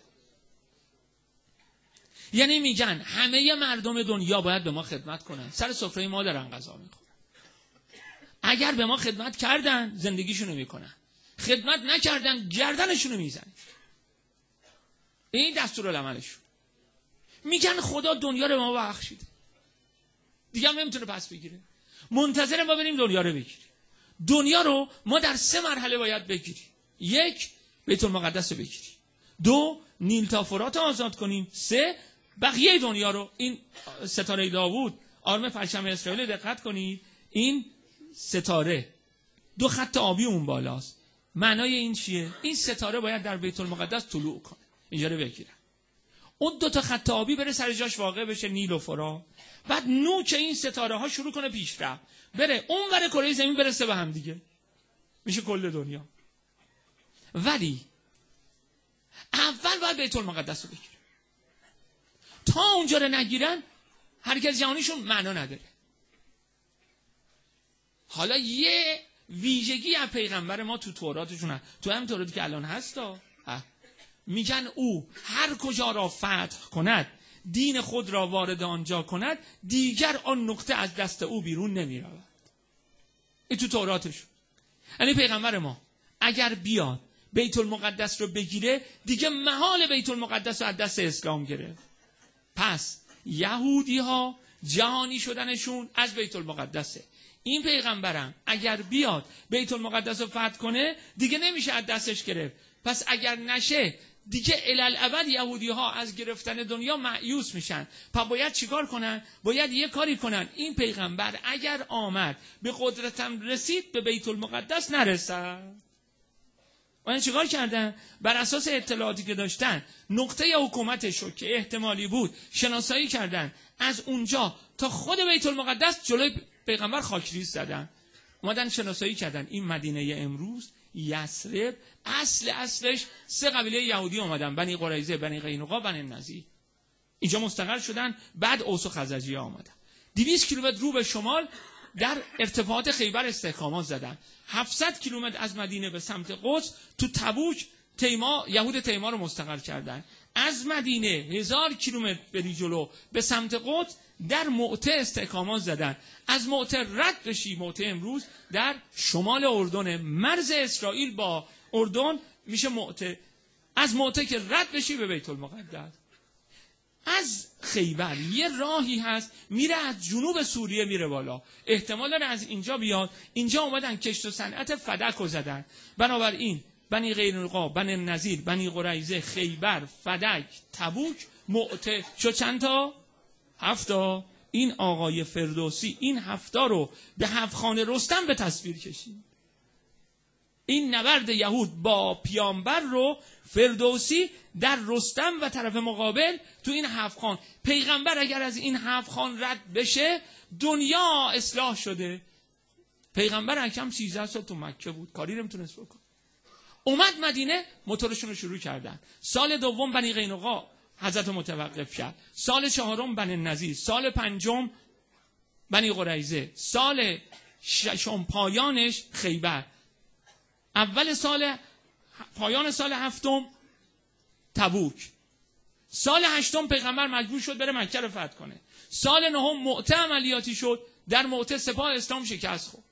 یعنی میگن همه مردم دنیا باید به ما خدمت کنن، سر سفره ما دارن غذا میخورن. اگر به ما خدمت کردن زندگیشونو میکنن، خدمت نکردن گردنشونو میزن. این دستورالعملشون. میگن خدا دنیا رو ما بخشیده، دیگه هم نمیتونه پس بگیره. منتظر ما بریم دنیا رو بگیریم. دنیا رو ما در 3 مرحله باید بگیریم. 1 بیت المقدس رو بگیریم، 2 نیل تا فرات آزاد کنیم، 3 بقیه دنیا رو. این ستاره داوود، آرم پرچم اسرائیل، دقت کنید این ستاره 2 خط آبی اون بالاست. معنای این چیه؟ این ستاره باید در بیت المقدس طلوع کنه، اینجا رو بگیرن. اون 2 تا خط آبی بره سر جاش واقع بشه نیل و فرات. بعد نوک این ستاره ها شروع کنه پیشرفت، بره اون ور کره زمین برسه به هم دیگه، میشه کل دنیا. ولی اول باید بیت المقدس رو بگیرن. تا اونجا رو نگیرن هرگز جهانیشون معنا نداره. حالا یه ویژگی از پیغمبر ما تو توراتشون هست، تو هم توراتی که الان هستا، میگن او هر کجا را فتح کند، دین خود را وارد آنجا کند، دیگر آن نقطه از دست او بیرون نمی رود. این تو توراتشون. یعنی پیغمبر ما اگر بیاد بیت المقدس رو بگیره، دیگه محال بیت المقدس رو از دست اسلام گرفت. پس یهودی ها جهانی شدنشون از بیت المقدسه. این پیغمبرم اگر بیاد بیت المقدس رو فتح کنه، دیگه نمیشه از دستش گرفت. پس اگر نشه، دیگه الالعبد یهودی ها از گرفتن دنیا مایوس میشن. پس باید چیکار کنن؟ باید یه کاری کنن. این پیغمبر اگر آمد به قدرتم رسید، به بیت المقدس نرسد. و چیکار کردن؟ بر اساس اطلاعاتی که داشتن، نقطه حکومتش رو که احتمالی بود شناسایی کردن، از اونجا تا خود بیت المقدس جلوی پیغمبر خاکریز زدن. اومدن شناسایی کردن این مدینه امروز یثرب اصلش 3 قبیله یهودی اومدن، بنی قریظه، بنی قینقاع، بنی النضیر. اینجا مستقر شدن. بعد اوس و خزرجی ها اومدن. 200 کیلومتر رو به شمال در ارتفاعات خیبر استحکامات زدن. 700 کیلومتر از مدینه به سمت قدس تو تبوک یهود تیما رو مستقر کردن. از مدینه 1000 کیلومتر بری جلو به سمت قدس در معطی استحکامات زدن. از معطی رد بشی، معطی امروز در شمال اردن، مرز اسرائیل با اردن میشه معطی. از معطی که رد بشی به بیت المقدس. از خیبر یه راهی هست میره از جنوب سوریه میره بالا، احتمال داره از اینجا بیاد. اینجا اومدن کشت و صنعت فدک رو زدن. بنابراین بنی قینقاع، بنی النضیر، بنی قریظه، خیبر، فدک، تبوک، معطی شد چند تا؟ 7 تا. این آقای فردوسی این 7 تا رو به 7 خانه رستم به تصویر کشید. این نبرد یهود با پیامبر رو فردوسی در رستم و طرف مقابل تو این 7 خان. پیغمبر اگر از این 7 خان رد بشه، دنیا اصلاح شده. پیغمبر اکرم 13 سال تو مکه بود، کاری نمیتونست بکنه. اومد مدینه، موتورشون رو شروع کردن. سال دوم بنی قینقاع حضرت متوقف کرد. سال 4 بنی النضیر، سال 5 بنی قریظه، سال 6 پایانش خیبر، پایان سال 7 تبوک. سال 8 پیغمبر مجبور شد بره مکه رو فتح کنه. سال 9 معطی عملیاتی شد، در معطی سپاه اسلام شکست خورد.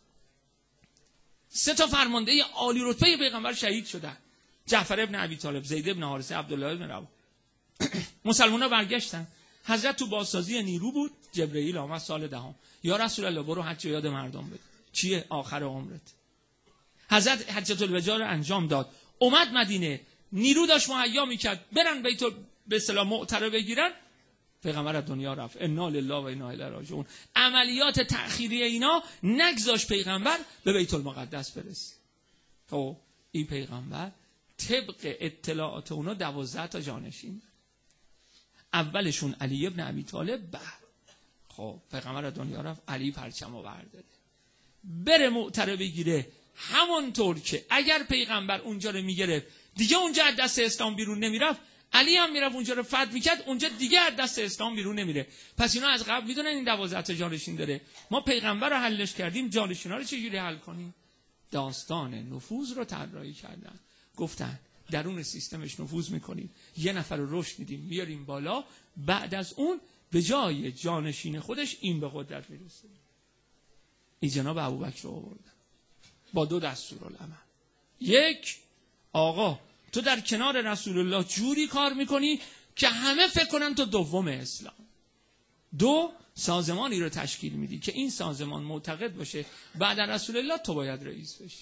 3 تا فرمانده عالی رتبه پیغمبر شهید شدن: جعفر ابن ابی طالب، زید ابن حارثه، عبدالله ابن رواحه. مسلمان‌ها برگشتن. حضرت تو بازسازی نیرو بود. جبرئیل آمد سال 10: یا رسول الله برو حج یاد مردم بده. چیه آخر عمرت؟ حضرت حجۃ الوداع رو انجام داد. اومد مدینه، نیرو داشت مهیا میکرد برن بیت به اصطلاح معطر بگیرن. پیغمبر از دنیا رفت. انا لله و انا الیه راجعون. عملیات تأخیری اینا نگذاشت پیغمبر به بیت المقدس برسه. خب این پیغمبر طبق اطلاعات اونا 12 تا جانشین. اولشون علی ابن ابی طالب. خب پیغمبر از دنیا رفت، علی پرچمو برداره بره معطر بگیره. همونطور که اگر پیغمبر اونجا رو میگرفت، دیگه اونجا از دست اسلام بیرون نمیرفت، علی هم میرفت اونجا رو فتح میکرد، اونجا دیگه از دست اسلام بیرون نمیره. پس اینا از قبل میدونن این 12 تا جانشین داره. ما پیغمبر رو حلش کردیم، جانشینا رو چجوری حل کنیم؟ داستان نفوذ رو طراحی کردن. گفتن درون سیستمش نفوذ میکنیم، یه نفر رو رشد میدیم میاریم بالا، بعد از اون به جای جانشین خودش این به قدرت میرسه. این جناب ابوبکر رو آوردن با 2 دستورالعمل. 1، آقا تو در کنار رسول الله جوری کار میکنی که همه فکر کنن تو دوم اسلام. 2، سازمانی رو تشکیل میدی که این سازمان معتقد باشه بعد از رسول الله تو باید رئیس بشی.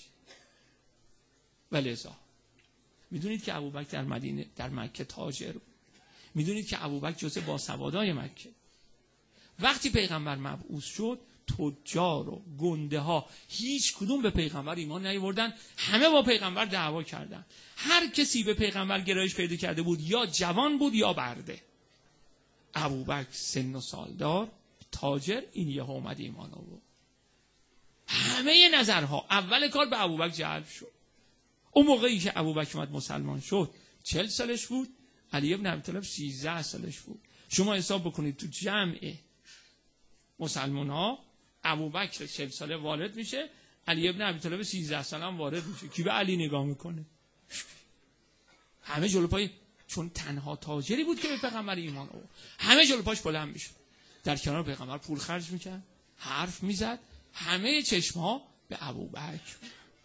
ولذا میدونید که ابوبکر در مدینه در مکه تاجر بود. میدونید که ابوبکر جزء باسوادای مکه. وقتی پیغمبر مبعوث شد، تجار و گنده ها هیچ کدوم به پیغمبر ایمان نیاوردن، همه با پیغمبر دعوا کردن. هر کسی به پیغمبر گرایش پیدا کرده بود یا جوان بود یا برده. ابوبکر سن و سالدار، تاجر، این یه اومد ایمان آورد. همه نظرها اول کار به ابوبکر جلب شد. اون موقعی که ابوبکر اومد مسلمان شد 40 سالش بود، علی ابن ابی طالب 13 سالش بود. شما حساب بکنید تو جمع مسلمان ها ابوبکر 40 ساله وارد میشه، علی ابن ابی طالب 13 ساله وارد میشه، کی به علی نگاه میکنه؟ همه جلو پای، چون تنها تاجری بود که به پیغمبر ایمان آورد، همه جلو پاش بلند میشد، در کنار پیغمبر پول خرج میکرد، حرف میزد، همه چشمها به ابوبکر،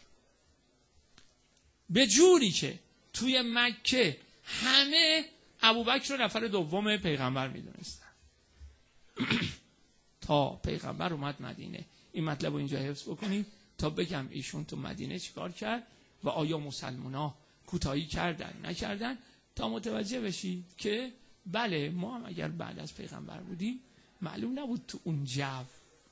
به جوری که توی مکه همه ابوبکر رو نفر دوم پیغمبر میدونستن. تا پیغمبر اومد مدینه. این مطلب رو اینجا حفظ بکنید تا بگم ایشون تو مدینه چیکار کرد و آیا مسلمونا کوتاهی کردن نکردن، تا متوجه بشید که بله ما هم اگر بعد از پیغمبر بودیم معلوم نبود تو اون جو.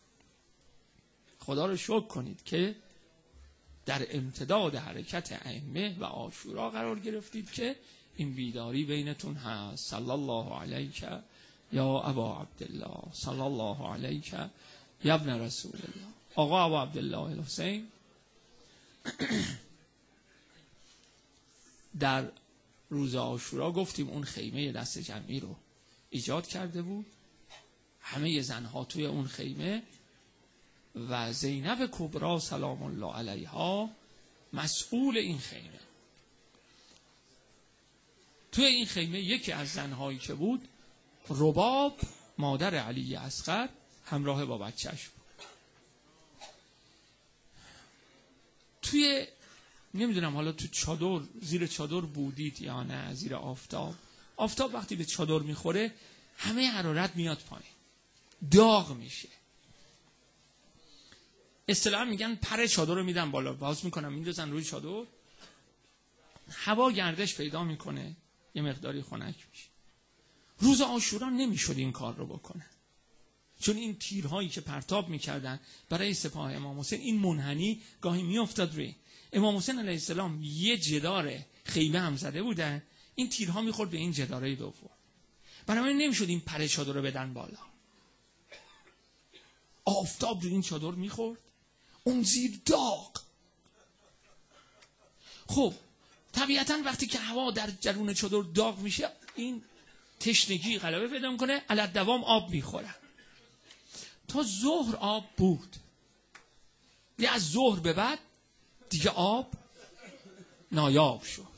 خدا رو شکر کنید که در امتداد حرکت ائمه و عاشورا قرار گرفتید که این بیداری بینتون هست. صلی الله علیک یا ابا عبدالله، صلی الله علیک یا ابن رسول الله. آقا ابا عبدالله الحسین در روز عاشورا گفتیم اون خیمه دست جمعی رو ایجاد کرده بود، همه زنها توی اون خیمه و زینب کبرا سلام الله علیها مسئول این خیمه. توی این خیمه یکی از زنهایی که بود رباب مادر علی اصغر همراه با بچهش بود. توی نمیدونم حالا تو چادر، زیر چادر بودید یا نه، زیر آفتاب. آفتاب وقتی به چادر میخوره همه حرارت میاد پایین، داغ میشه. اصطلاحاً میگن پر چادر رو میدن بالا، باز میکنن میندازن روی چادر، هوا گردش پیدا میکنه، یه مقداری خنک میشه. روز عاشورا نمیشد این کار رو بکنن، چون این تیرهایی که پرتاب میکردن برای سپاه امام حسین، این منحنی گاهی میافتاد روی امام حسین علیه السلام. یه جدار خیمه هم زده بودن، این تیرها میخورد به این جداره دوم، بنابراین نمیشد این پر چادر رو بدن بالا. آفتاب رو این چادر میخورد، اون زیر داغ. خب طبیعتا وقتی که هوا در درون چادر داغ میشه این تشنگی غلبه پیدا میکنه، علی دوام آب میخورن. تا ظهر آب بود، یه از ظهر به بعد دیگه آب نایاب شد.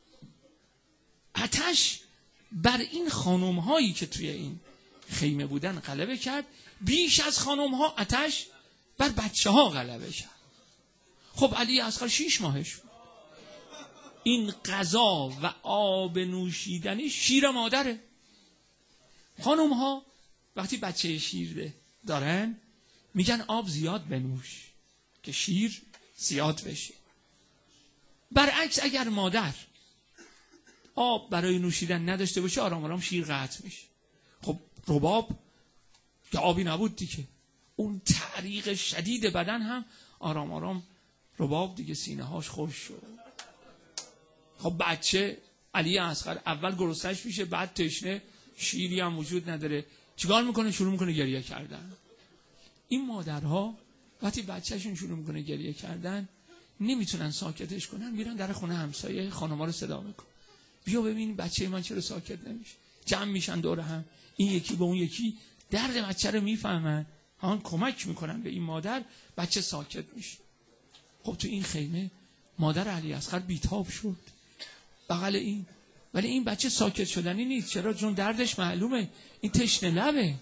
آتش بر این خانم هایی که توی این خیمه بودن غلبه کرد، بیش از خانم ها آتش بر بچه ها غلبه کرد. خب علی اصغر 6 ماهش بود. این غذا و آب نوشیدنی شیر مادره. خانم ها وقتی بچه شیر دارن میگن آب زیاد بنوش که شیر زیاد بشه. برعکس اگر مادر آب برای نوشیدن نداشته باشه آرام آرام شیر قطع میشه. خب رباب که آبی نبود دیگه، اون تعریق شدید بدن هم آرام آرام رباب دیگه سینه هاش خوش شد. خب بچه علی اصغر اول گرسنش میشه، بعد تشنه، شیری هم وجود نداره، چیکار میکنه؟ شروع میکنه گریه کردن. این مادرها وقتی بچهشون شروع میکنه گریه کردن نمیتونن ساکتش کنن، میرن در خونه همسایه خانم‌ها رو صدا میکنن، بیا ببین بچه من چرا ساکت نمیشه. جمع میشن دور هم، این یکی به اون یکی درد بچه رو میفهمن، هان کمک میکنن به این مادر، بچه ساکت میشه. خب تو این خیمه مادر علی اصغر بیتاب شد بغل این، ولی این بچه ساکت شدنی نیست. چرا؟ چون دردش معلومه، این تشنه لبه.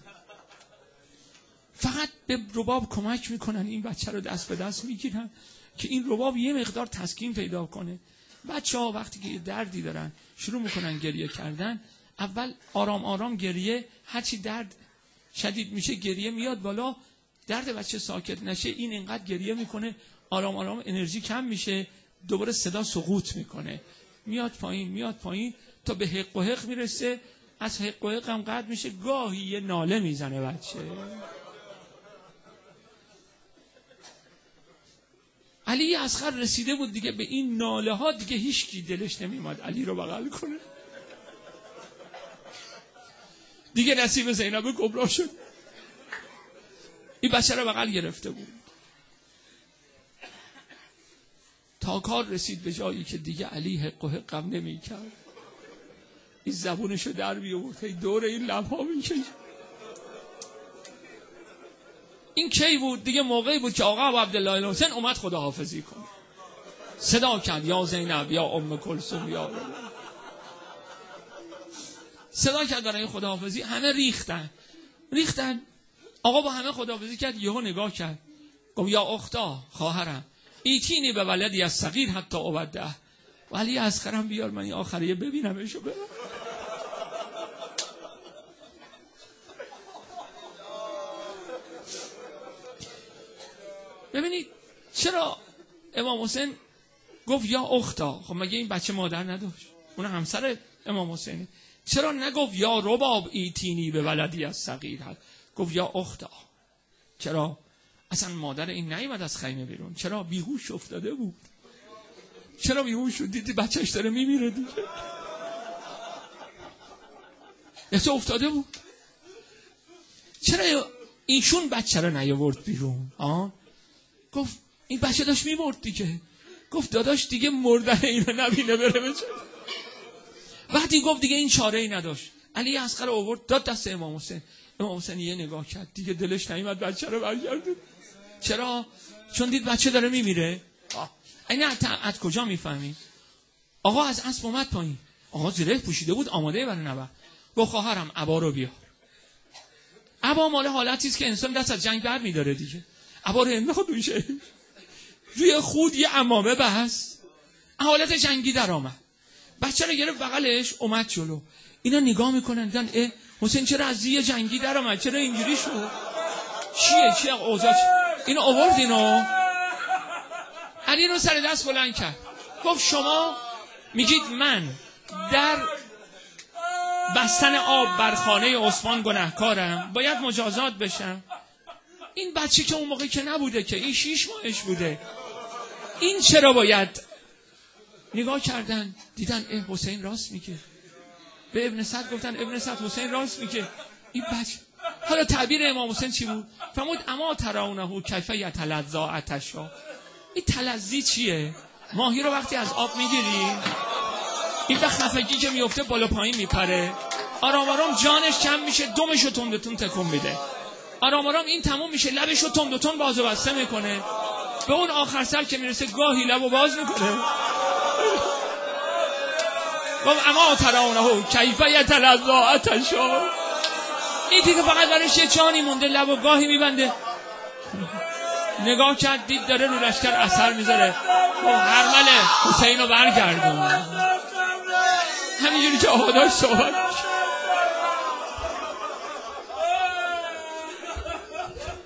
فقط به رباب کمک میکنن، این بچه رو دست به دست میگیرن که این رباب یه مقدار تسکین پیدا کنه. بچه ها وقتی که دردی دارن شروع میکنن گریه کردن، اول آرام آرام گریه، هرچی درد شدید میشه گریه میاد بالا، درد بچه ساکت نشه این اینقدر گریه میکنه، آرام آرام انرژی کم میشه، دوباره صدا سقوط میکنه، میاد پایین تا به حق و حق میرسه، از حق و حق هم قطع میشه، گاهی یه ناله میزنه بچه. علی اصغر رسیده بود دیگه به این ناله ها، دیگه هیچ کی دلش نمیماد علی رو بغل کنه. دیگه نصیب زینب کبرا شد، این بچه رو بغل گرفته بود تا کار رسید به جایی که دیگه علی حق و حقم نمی کرد. این زبونشو در بیاورد، دور این لبها میکشید. این کی بود؟ دیگه موقعی بود که آقا ابو عبدالله حسین اومد خداحافظی کنه. صدا کرد یا زینب یا ام کلثوم یا صدا کرد برای خداحافظی. همه ریختن. آقا با همه خداحافظی کرد. یهو نگاه کرد گفت یا اختا، خواهرم، ایتینی به ولدی از صغیر حتی عبده، ولی اصغرم بیار من این آخریه ببینمشو برم. ببینید چرا امام حسین گفت یا اختا؟ خب مگه این بچه مادر نداشت؟ اون همسر امام حسینه. چرا نگفت یا رباب ایتینی به ولدی از صغیر هست؟ گفت یا اختا. چرا؟ اصلا مادر این نیامد از خیمه بیرون. چرا؟ بیهوش افتاده بود. چرا بیهوش شد؟ دیدی بچهش داره میمیره دیگه. یه افتاده بود. چرا ایشون بچه رو نیاورد بیرون؟ گفت این بچه داشت میمرد دیگه. گفت داداش دیگه مردن اینو نبینه بره بچه. وقتی گفت دیگه این چاره ای نداشت، علی اصغر آورد داد دست امام حسین. امام حسین یه نگاه کرد دیگه دلش نیامد بچه رو برگردونه. چرا؟ چون دید بچه داره میمیره. این از کجا میفهمید؟ آقا از اسب اومد پایین. آقا زره پوشیده بود آماده برای نبرد. گفت خواهرم عبا رو بیار. عبا مال حالتی است که انسان دست از جنگ بر میداره دیگه. عبا رو انداخت روی خود یه عمامه بست. حالت جنگی در آمد. بچه رو گرفت بغلش اومد جلو. اینا نگاه میکنن دیدن حسین چرا از زی جنگی در آمد؟ چرا اینجوری شد؟ چیه اوضاع؟ اینو آورد. اینو علی رو سر دست بلند کرد. گفت شما میگید من در بستن آب بر خانه عثمان گناهکارم، باید مجازات بشم. این بچه که اون موقع که نبوده که، این 6 ماهش بوده، این چرا باید؟ نگاه کردن دیدن حسین راست میگه. به ابن سعد گفتن ابن سعد حسین راست میگه. این بچه حالا تعبیر امام حسین چی بود؟ فرمود اما ترونه کیف یتلذا عطشا. این تلذی چیه؟ ماهی رو وقتی از آب میگیری این به خفگی که میفته بالا پایین میپره، آرام آرام جانش کم میشه، دمشو تندتون تکون میده، آرام آرام این تموم میشه، لبشو تندتون باز و بسته میکنه، به اون آخر سر که میرسه گاهی لبو باز میکنه. گفت اما ترونه کیف یتلذا عطشا. این دیگه فقط برش یه جانی مونده، لبو گاهی میبنده. نگاه کرد دید داره رو لشکر اثر میذاره. حرمله حسین رو برگردون. همینجوری که آقا داشت صحبت